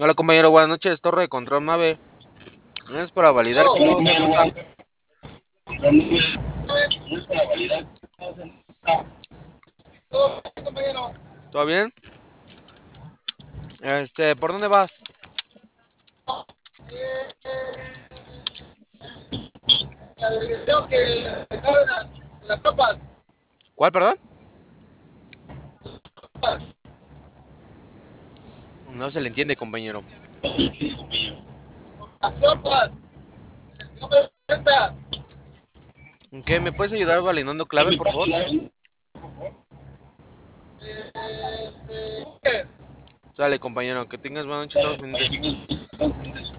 Hola compañero, buenas noches, Torre de Control Mave. Es para validar que todo se nota. ¿Todo bien? ¿Por dónde vas? La dirección que dejaron las tropas. ¿Cuál, perdón? No se le entiende, compañero. Las tropas. No me cuenta. ¿Qué? ¿Me puedes ayudar validando clave, por favor? ¿Qué? Sale, compañero, que tengas buena noche todos los pendientes.